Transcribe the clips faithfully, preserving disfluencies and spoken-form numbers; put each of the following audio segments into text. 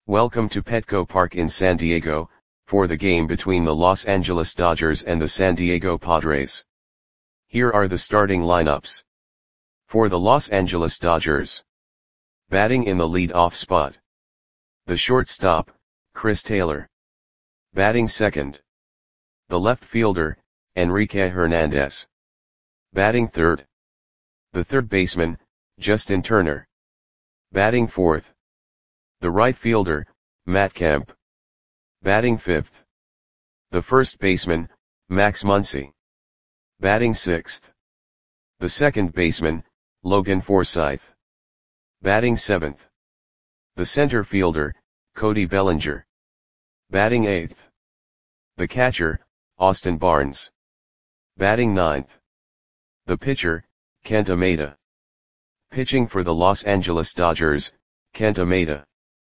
Welcome to Petco Park in San Diego, for the game between the Los Angeles Dodgers and the San Diego Padres. Here are the starting lineups. For the Los Angeles Dodgers. Batting in the lead-off spot. The shortstop, Chris Taylor. Batting second. The left fielder, Enrique Hernandez. Batting third. The third baseman, Justin Turner. Batting fourth. The right fielder, Matt Kemp. Batting fifth. The first baseman, Max Muncy. Batting sixth. The second baseman, Logan Forsythe. Batting seventh. The center fielder, Cody Bellinger. Batting eighth. The catcher, Austin Barnes. Batting ninth. The pitcher, Kenta Maeda. Pitching for the Los Angeles Dodgers, Kenta Maeda.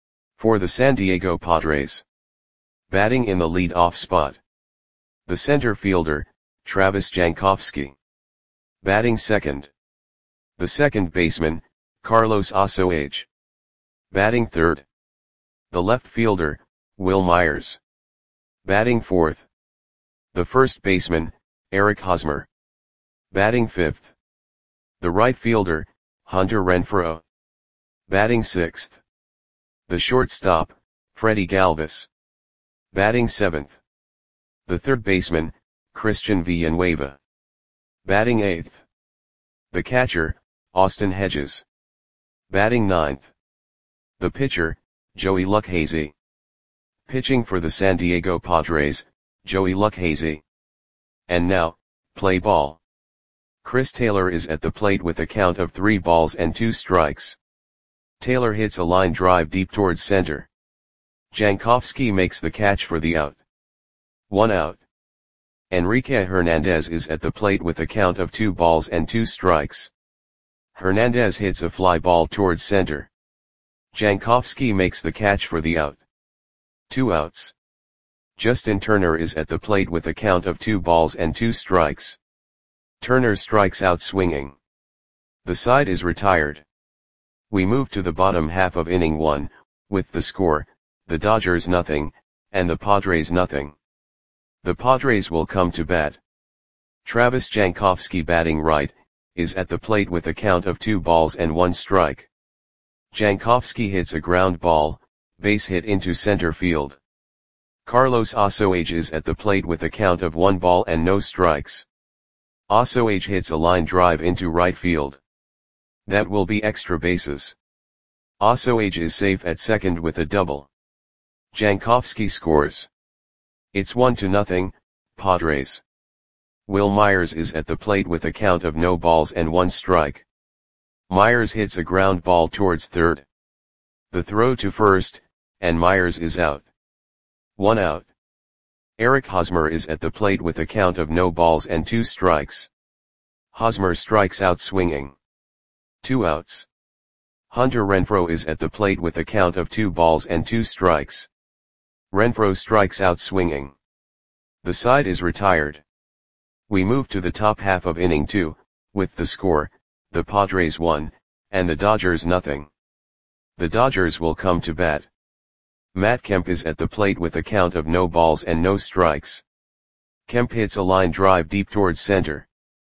For the San Diego Padres. Batting in the lead-off spot. The center fielder, Travis Jankowski. Batting second. The second baseman, Carlos Asuaje. Batting third. The left fielder, Wil Myers. Batting fourth. The first baseman, Eric Hosmer. Batting fifth. The right fielder, Hunter Renfroe. Batting sixth. The shortstop, Freddie Galvis. Batting seventh. The third baseman, Christian Villanueva. Batting eighth. The catcher, Austin Hedges. Batting ninth. The pitcher, Joey Lucchesi. Pitching for the San Diego Padres, Joey Lucchesi. And now, play ball. Chris Taylor is at the plate with a count of three balls and two strikes. Taylor hits a line drive deep towards center. Jankowski makes the catch for the out. One out. Enrique Hernandez is at the plate with a count of two balls and two strikes. Hernandez hits a fly ball towards center. Jankowski makes the catch for the out. Two outs. Justin Turner is at the plate with a count of two balls and two strikes. Turner strikes out swinging. The side is retired. We move to the bottom half of inning one, with the score, the Dodgers nothing, and the Padres nothing. The Padres will come to bat. Travis Jankowski batting right, is at the plate with a count of two balls and one strike. Jankowski hits a ground ball, base hit into center field. Carlos Asuaje is at the plate with a count of one ball and no strikes. Asuaje hits a line drive into right field. That will be extra bases. Asuaje is safe at second with a double. Jankowski scores. It's one to nothing, Padres. Wil Myers is at the plate with a count of no balls and one strike. Myers hits a ground ball towards third. The throw to first, and Myers is out. One out. Eric Hosmer is at the plate with a count of no balls and two strikes. Hosmer strikes out swinging. Two outs. Hunter Renfroe is at the plate with a count of two balls and two strikes. Renfroe strikes out swinging. The side is retired. We move to the top half of inning two, with the score, the Padres one, and the Dodgers nothing. The Dodgers will come to bat. Matt Kemp is at the plate with a count of no balls and no strikes. Kemp hits a line drive deep towards center.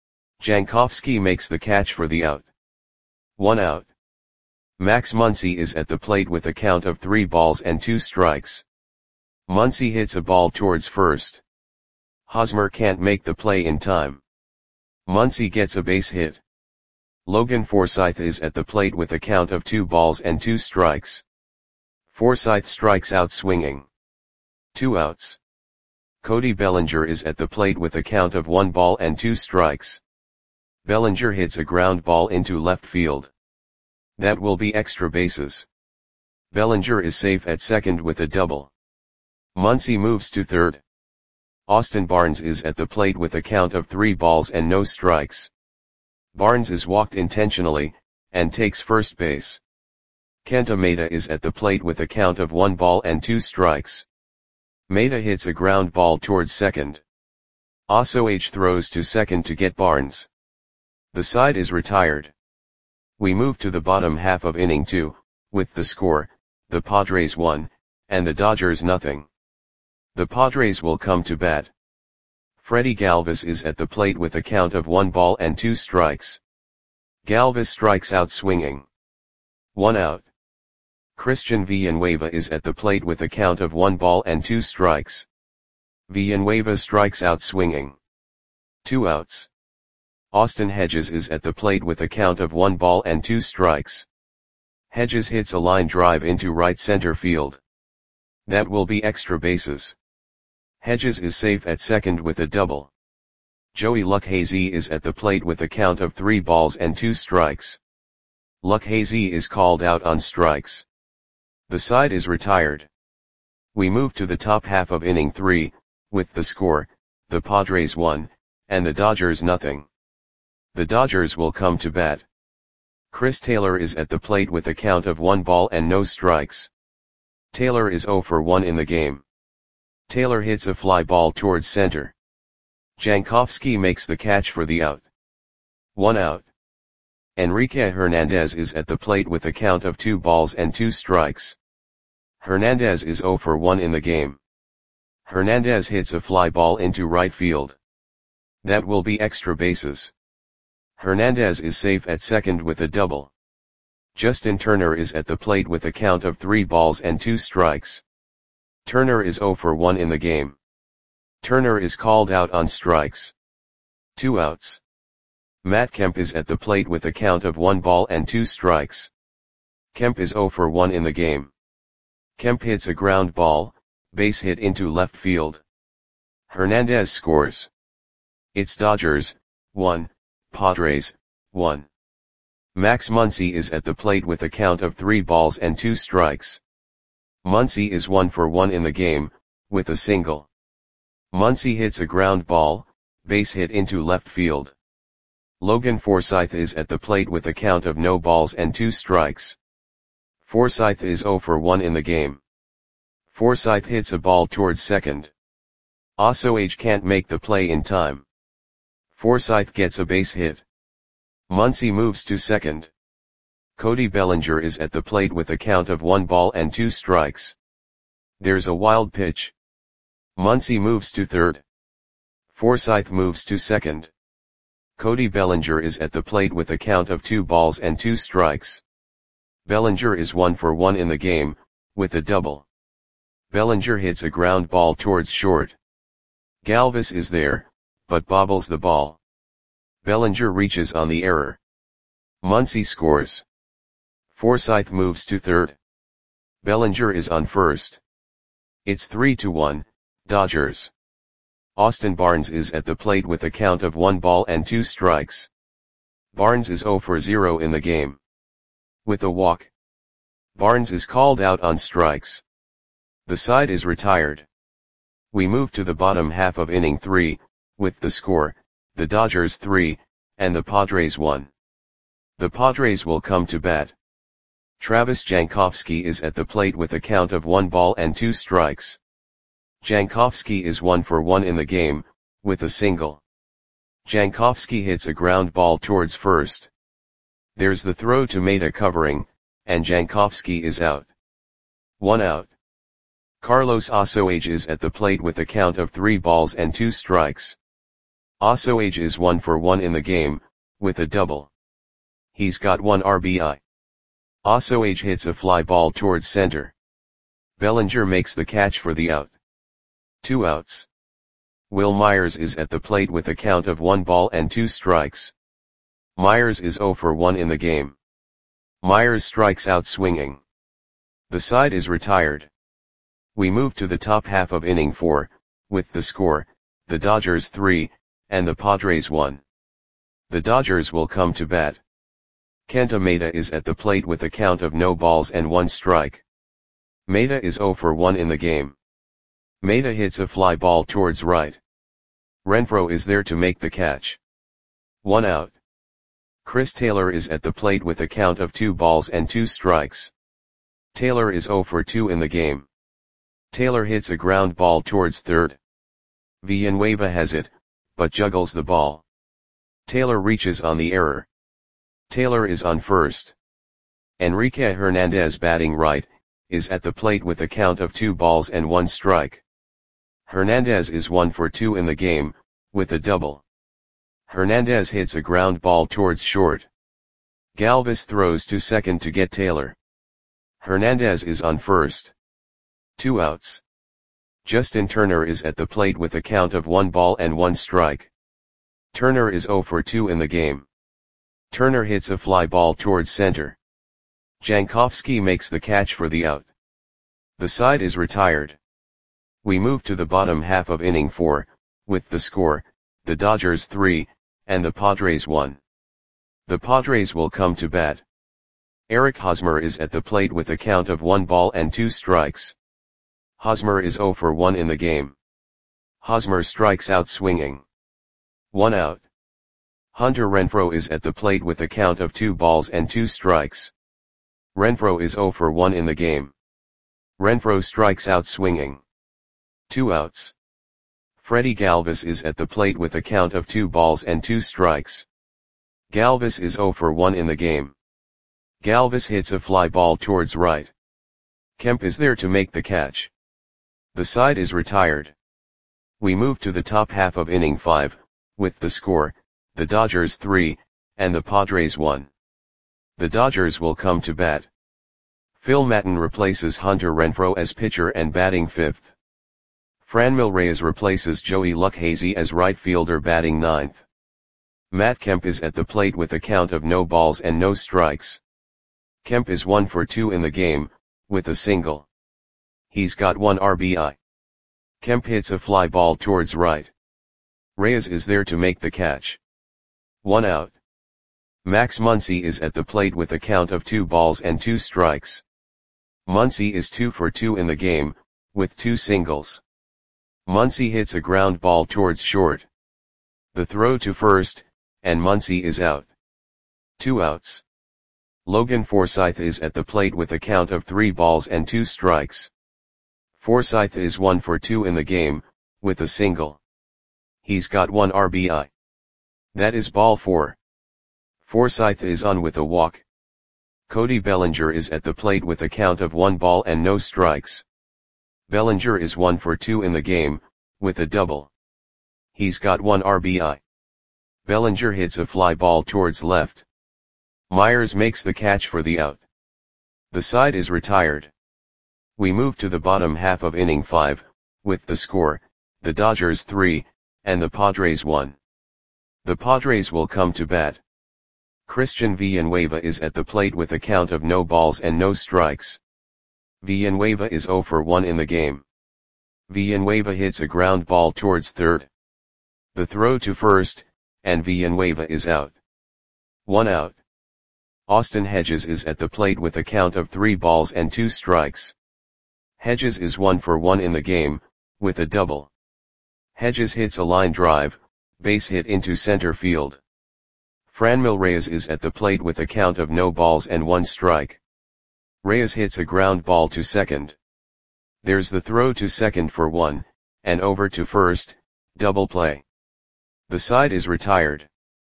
Jankowski makes the catch for the out. One out. Max Muncy is at the plate with a count of three balls and two strikes. Muncy hits a ball towards first. Hosmer can't make the play in time. Muncy gets a base hit. Logan Forsythe is at the plate with a count of two balls and two strikes. Forsythe strikes out swinging. Two outs. Cody Bellinger is at the plate with a count of one ball and two strikes. Bellinger hits a ground ball into left field. That will be extra bases. Bellinger is safe at second with a double. Muncy moves to third. Austin Barnes is at the plate with a count of three balls and no strikes. Barnes is walked intentionally, and takes first base. Kenta Maeda is at the plate with a count of one ball and two strikes. Maeda hits a ground ball towards second. Asuaje throws to second to get Barnes. The side is retired. We move to the bottom half of inning two, with the score, the Padres one, and the Dodgers nothing. The Padres will come to bat. Freddie Galvis is at the plate with a count of one ball and two strikes. Galvis strikes out swinging. One out. Christian Villanueva is at the plate with a count of one ball and two strikes. Villanueva strikes out swinging. Two outs. Austin Hedges is at the plate with a count of one ball and two strikes. Hedges hits a line drive into right center field. That will be extra bases. Hedges is safe at second with a double. Joey Lucchesi is at the plate with a count of three balls and two strikes. Lucchesi is called out on strikes. The side is retired. We move to the top half of inning three, with the score, the Padres one, and the Dodgers nothing. The Dodgers will come to bat. Chris Taylor is at the plate with a count of one ball and no strikes. Taylor is zero for one in the game. Taylor hits a fly ball towards center. Jankowski makes the catch for the out. One out. Enrique Hernandez is at the plate with a count of two balls and two strikes. Hernandez is zero for one in the game. Hernandez hits a fly ball into right field. That will be extra bases. Hernandez is safe at second with a double. Justin Turner is at the plate with a count of three balls and two strikes. Turner is zero for one in the game. Turner is called out on strikes. Two outs. Matt Kemp is at the plate with a count of one ball and two strikes. Kemp is zero for one in the game. Kemp hits a ground ball, base hit into left field. Hernandez scores. It's Dodgers, one, Padres, one. Max Muncy is at the plate with a count of three balls and two strikes. Muncy is one for one in the game, with a single. Muncy hits a ground ball, base hit into left field. Logan Forsythe is at the plate with a count of no balls and two strikes. Forsythe is zero for one in the game. Forsythe hits a ball towards second. Ossoage can't make the play in time. Forsythe gets a base hit. Muncy moves to second. Cody Bellinger is at the plate with a count of one ball and two strikes. There's a wild pitch. Muncy moves to third. Forsythe moves to second. Cody Bellinger is at the plate with a count of two balls and two strikes. Bellinger is one for one in the game, with a double. Bellinger hits a ground ball towards short. Galvis is there, but bobbles the ball. Bellinger reaches on the error. Muncy scores. Forsythe moves to third. Bellinger is on first. It's three to one, Dodgers. Austin Barnes is at the plate with a count of one ball and two strikes. Barnes is zero for zero in the game. With a walk. Barnes is called out on strikes. The side is retired. We move to the bottom half of inning three, with the score, the Dodgers three, and the Padres one. The Padres will come to bat. Travis Jankowski is at the plate with a count of one ball and two strikes. Jankowski is one for one in the game, with a single. Jankowski hits a ground ball towards first. There's the throw to Maeda covering, and Jankowski is out. One out. Carlos Ossoage is at the plate with a count of three balls and two strikes. Ossoage is one for one in the game, with a double. He's got one R B I. Ossoage hits a fly ball towards center. Bellinger makes the catch for the out. Two outs. Will Myers is at the plate with a count of one ball and two strikes. Myers is zero for one in the game. Myers strikes out swinging. The side is retired. We move to the top half of inning four, with the score, the Dodgers three, and the Padres one. The Dodgers will come to bat. Kenta Maeda is at the plate with a count of no balls and one strike. Maeda is zero for one in the game. Maeda hits a fly ball towards right. Renfroe is there to make the catch. One out. Chris Taylor is at the plate with a count of two balls and two strikes. Taylor is zero for two in the game. Taylor hits a ground ball towards third. Villanueva has it, but juggles the ball. Taylor reaches on the error. Taylor is on first. Enrique Hernandez batting right, is at the plate with a count of two balls and one strike. Hernandez is one for two in the game, with a double. Hernandez hits a ground ball towards short. Galvis throws to second to get Taylor. Hernandez is on first. Two outs. Justin Turner is at the plate with a count of one ball and one strike. Turner is zero for two in the game. Turner hits a fly ball towards center. Jankowski makes the catch for the out. The side is retired. We move to the bottom half of inning four, with the score, the Dodgers three, and the Padres one. The Padres will come to bat. Eric Hosmer is at the plate with a count of one ball and two strikes. Hosmer is zero for one in the game. Hosmer strikes out swinging. One out. Hunter Renfroe is at the plate with a count of two balls and two strikes. Renfroe is zero for one in the game. Renfroe strikes out swinging. Two outs. Freddie Galvis is at the plate with a count of two balls and two strikes. Galvis is zero for one in the game. Galvis hits a fly ball towards right. Kemp is there to make the catch. The side is retired. We move to the top half of inning five, with the score, the Dodgers three, and the Padres one. The Dodgers will come to bat. Phil Maton replaces Hunter Renfroe as pitcher and batting fifth. Franmil Reyes replaces Joey Lucchesi as right fielder batting ninth. Matt Kemp is at the plate with a count of no balls and no strikes. Kemp is one for two in the game, with a single. He's got one R B I. Kemp hits a fly ball towards right. Reyes is there to make the catch. One out. Max Muncy is at the plate with a count of two balls and two strikes. Muncy is two for two in the game, with two singles. Muncy hits a ground ball towards short. The throw to first, and Muncy is out. Two outs. Logan Forsythe is at the plate with a count of three balls and two strikes. Forsythe is one for two in the game, with a single. He's got one R B I. That is ball four. Forsythe is on with a walk. Cody Bellinger is at the plate with a count of one ball and no strikes. Bellinger is one for two in the game, with a double. He's got one R B I. Bellinger hits a fly ball towards left. Myers makes the catch for the out. The side is retired. We move to the bottom half of inning five, with the score, the Dodgers three, and the Padres one. The Padres will come to bat. Christian Villanueva is at the plate with a count of no balls and no strikes. Villanueva is zero for one in the game. Villanueva hits a ground ball towards third. The throw to first, and Villanueva is out. One out. Austin Hedges is at the plate with a count of three balls and two strikes. Hedges is one for one in the game, with a double. Hedges hits a line drive, base hit into center field. Franmil Reyes is at the plate with a count of no balls and one strike. Reyes hits a ground ball to second. There's the throw to second for one, and over to first, double play. The side is retired.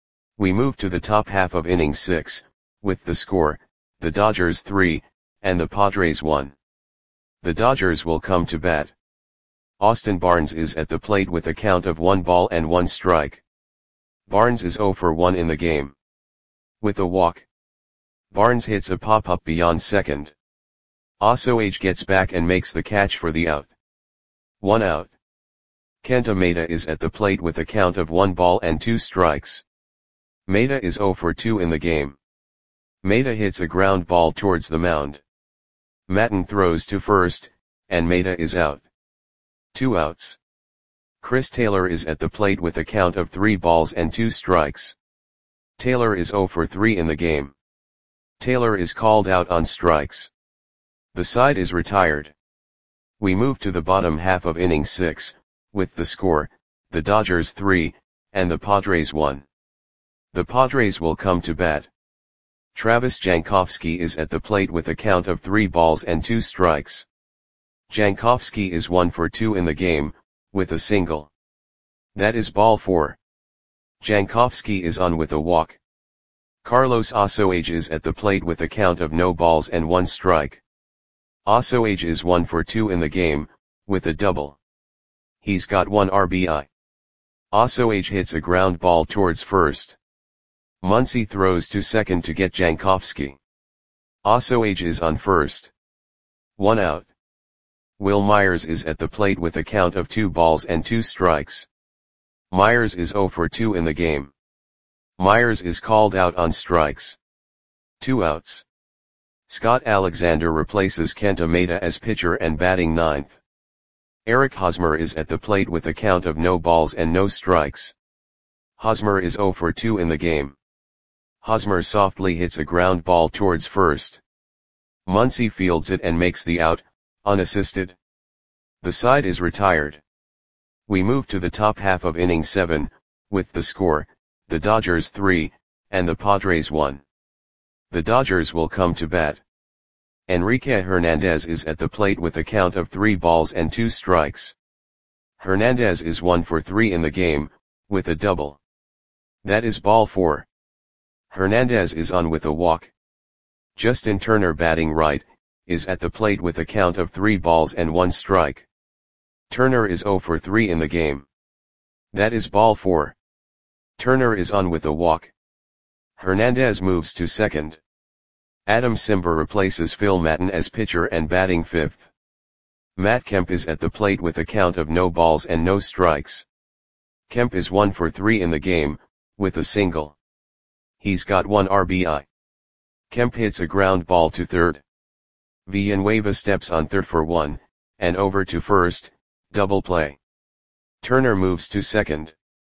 We move to the top half of inning six, with the score, the Dodgers three, and the Padres one. The Dodgers will come to bat. Austin Barnes is at the plate with a count of one ball and one strike. Barnes is zero for one in the game. With a walk. Barnes hits a pop-up beyond second. Ossoage gets back and makes the catch for the out. One out. Kenta Maeda is at the plate with a count of one ball and two strikes. Maeda is zero for two in the game. Maeda hits a ground ball towards the mound. Maton throws to first, and Maeda is out. Two outs. Chris Taylor is at the plate with a count of three balls and two strikes. Taylor is zero for three in the game. Taylor is called out on strikes. The side is retired. We move to the bottom half of inning six, with the score, the Dodgers three, and the Padres one. The Padres will come to bat. Travis Jankowski is at the plate with a count of three balls and two strikes. Jankowski is one for two in the game, with a single. That is ball four. Jankowski is on with a walk. Carlos Ossoage is at the plate with a count of no balls and one strike. Ossoage is one for two in the game, with a double. He's got one R B I. Ossoage hits a ground ball towards first. Muncy throws to second to get Jankowski. Ossoage is on first. One out. Will Myers is at the plate with a count of two balls and two strikes. Myers is zero for two in the game. Myers is called out on strikes. Two outs. Scott Alexander replaces Kenta Maeda as pitcher and batting ninth. Eric Hosmer is at the plate with a count of no balls and no strikes. Hosmer is zero for two in the game. Hosmer softly hits a ground ball towards first. Muncy fields it and makes the out, unassisted. The side is retired. We move to the top half of inning seven, with the score, the Dodgers three, and the Padres one. The Dodgers will come to bat. Enrique Hernandez is at the plate with a count of three balls and two strikes. Hernandez is one for three in the game, with a double. That is ball four. Hernandez is on with a walk. Justin Turner, batting right, is at the plate with a count of three balls and one strike. Turner is zero for three in the game. That is ball four. Turner is on with a walk. Hernandez moves to second. Adam Simber replaces Phil Maton as pitcher and batting fifth. Matt Kemp is at the plate with a count of no balls and no strikes. Kemp is one for three in the game, with a single. He's got one R B I. Kemp hits a ground ball to third. Villanueva steps on third for one, and over to first, double play. Turner moves to second.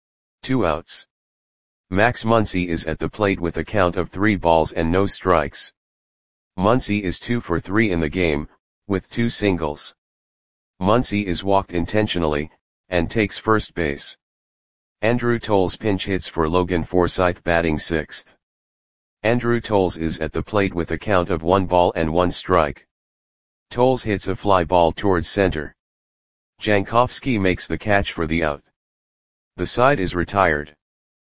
Two outs. Max Muncy is at the plate with a count of three balls and no strikes. Muncy is two for three in the game, with two singles. Muncy is walked intentionally, and takes first base. Andrew Toles pinch hits for Logan Forsythe, batting sixth. Andrew Toles is at the plate with a count of one ball and one strike. Toles hits a fly ball towards center. Jankowski makes the catch for the out. The side is retired.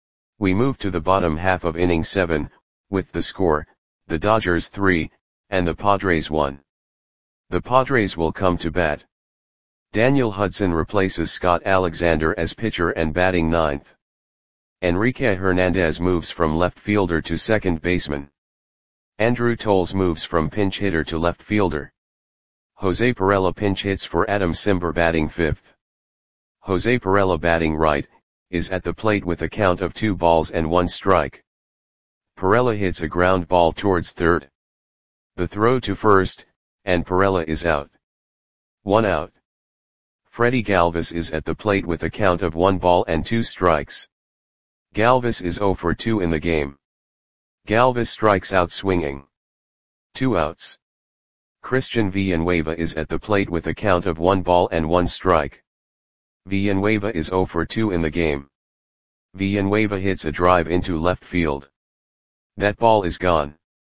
We move to the bottom half of inning seven, with the score, the Dodgers three, and the Padres one. The Padres will come to bat. Daniel Hudson replaces Scott Alexander as pitcher and batting ninth. Enrique Hernandez moves from left fielder to second baseman. Andrew Toles moves from pinch hitter to left fielder. Jose Pirela pinch hits for Adam Simber, batting fifth. Jose Pirela, batting right, is at the plate with a count of two balls and one strike. Pirela hits a ground ball towards third. The throw to first, and Pirela is out. One out. Freddie Galvis is at the plate with a count of one ball and two strikes. Galvis is zero for two in the game. Galvis strikes out swinging. Two outs. Christian Villanueva is at the plate with a count of one ball and one strike. Villanueva is zero for two in the game. Villanueva hits a drive into left field. That ball is gone.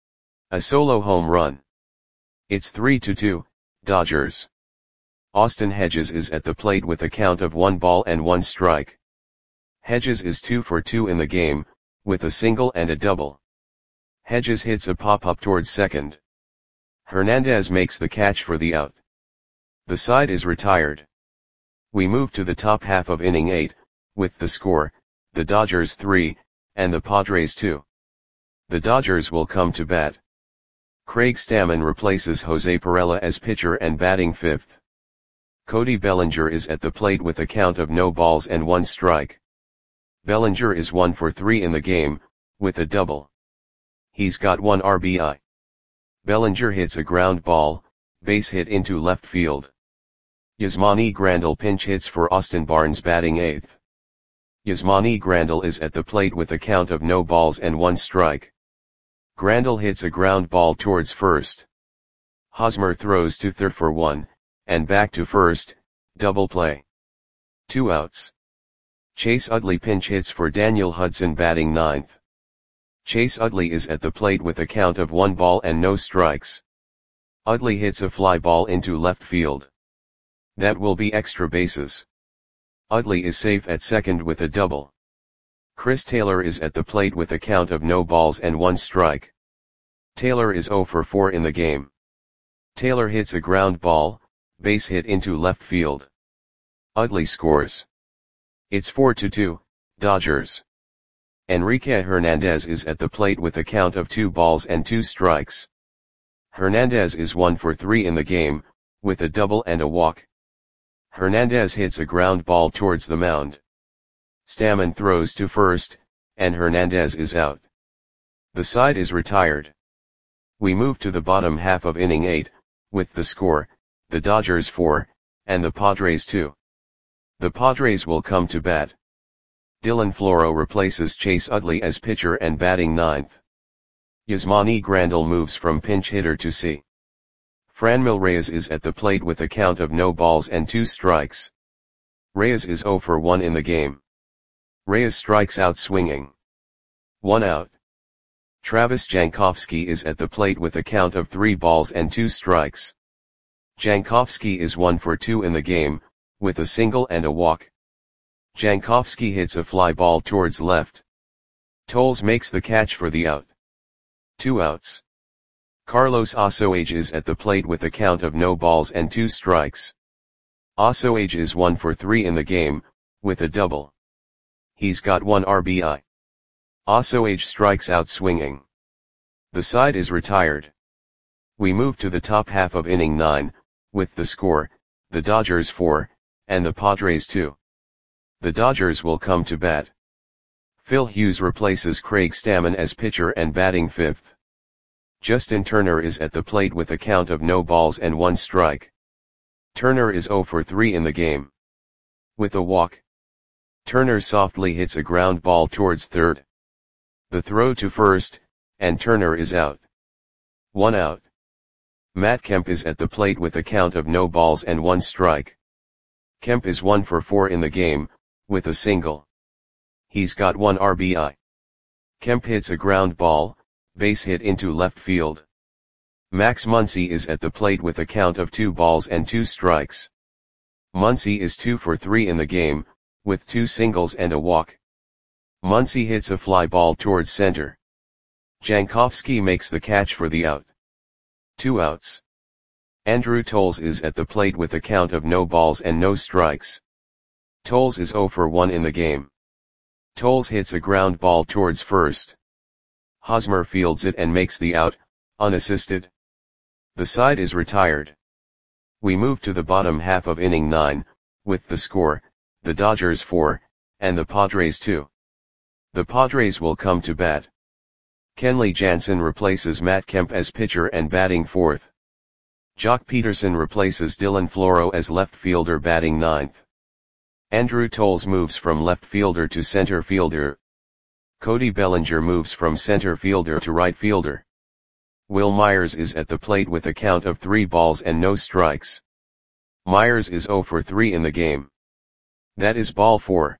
A solo home run. It's three to two, Dodgers. Austin Hedges is at the plate with a count of one ball and one strike. Hedges is two for two in the game, with a single and a double. Hedges hits a pop-up towards second. Hernandez makes the catch for the out. The side is retired. We move to the top half of inning eight, with the score, the Dodgers three, and the Padres two. The Dodgers will come to bat. Craig Stammen replaces Jose Pirela as pitcher and batting fifth. Cody Bellinger is at the plate with a count of no balls and one strike. Bellinger is one for three in the game, with a double. He's got one R B I. Bellinger hits a ground ball, base hit into left field. Yasmani Grandal pinch hits for Austin Barnes, batting eighth. Yasmani Grandal is at the plate with a count of no balls and one strike. Grandal hits a ground ball towards first. Hosmer throws to third for one, and back to first, double play. Two outs. Chase Utley pinch hits for Daniel Hudson, batting ninth. Chase Utley is at the plate with a count of one ball and no strikes. Utley hits a fly ball into left field. That will be extra bases. Utley is safe at second with a double. Chris Taylor is at the plate with a count of no balls and one strike. Taylor is zero for four in the game. Taylor hits a ground ball, base hit into left field. Utley scores. It's four to two, Dodgers. Enrique Hernandez is at the plate with a count of two balls and two strikes. Hernandez is one for three in the game, with a double and a walk. Hernandez hits a ground ball towards the mound. Stammen throws to first, and Hernandez is out. The side is retired. We move to the bottom half of inning eight, with the score, the Dodgers four, and the Padres two. The Padres will come to bat. Dylan Floro replaces Chase Utley as pitcher and batting ninth. Yasmani Grandal moves from pinch hitter to C. Franmil Reyes is at the plate with a count of no balls and two strikes. Reyes is zero for one in the game. Reyes strikes out swinging. One out. Travis Jankowski is at the plate with a count of three balls and two strikes. Jankowski is one for two in the game, with a single and a walk. Jankowski hits a fly ball towards left. Toles makes the catch for the out. Two outs. Carlos Osoage is at the plate with a count of no balls and two strikes. Osoage is one for three in the game, with a double. He's got one R B I. Osoage strikes out swinging. The side is retired. We move to the top half of inning nine, with the score, the Dodgers four, and the Padres two. The Dodgers will come to bat. Phil Hughes replaces Craig Stammen as pitcher and batting fifth. Justin Turner is at the plate with a count of no balls and one strike. Turner is zero for three in the game. With a walk. Turner softly hits a ground ball towards third. The throw to first, and Turner is out. One out. Matt Kemp is at the plate with a count of no balls and one strike. Kemp is one for four in the game, with a single. He's got one R B I. Kemp hits a ground ball, base hit into left field. Max Muncy is at the plate with a count of two balls and two strikes. Muncy is two for three in the game, with two singles and a walk. Muncy hits a fly ball towards center. Jankowski makes the catch for the out. Two outs. Andrew Toles is at the plate with a count of no balls and no strikes. Toles is zero for one in the game. Toles hits a ground ball towards first. Hosmer fields it and makes the out, unassisted. The side is retired. We move to the bottom half of inning nine, with the score, the Dodgers four, and the Padres two. The Padres will come to bat. Kenley Jansen replaces Matt Kemp as pitcher and batting fourth. Jock Peterson replaces Dylan Floro as left fielder batting ninth. Andrew Toles moves from left fielder to center fielder. Cody Bellinger moves from center fielder to right fielder. Will Myers is at the plate with a count of three balls and no strikes. Myers is zero for three in the game. That is ball four.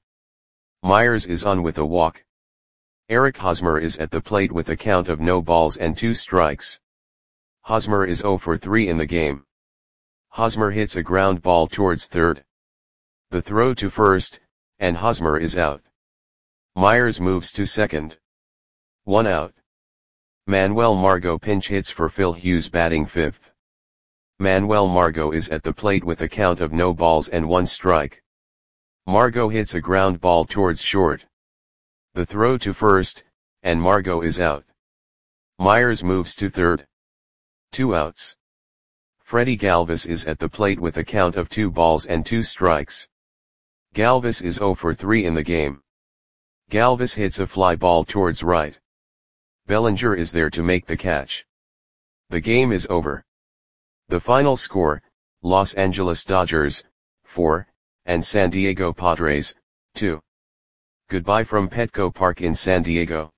Myers is on with a walk. Eric Hosmer is at the plate with a count of no balls and two strikes. Hosmer is zero for three in the game. Hosmer hits a ground ball towards third. The throw to first, and Hosmer is out. Myers moves to second. One out. Manuel Margot pinch hits for Phil Hughes batting fifth. Manuel Margot is at the plate with a count of no balls and one strike. Margot hits a ground ball towards short. The throw to first, and Margot is out. Myers moves to third. Two outs. Freddie Galvis is at the plate with a count of two balls and two strikes. Galvis is zero for three in the game. Galvis hits a fly ball towards right. Bellinger is there to make the catch. The game is over. The final score, Los Angeles Dodgers, four, and San Diego Padres, two. Goodbye from Petco Park in San Diego.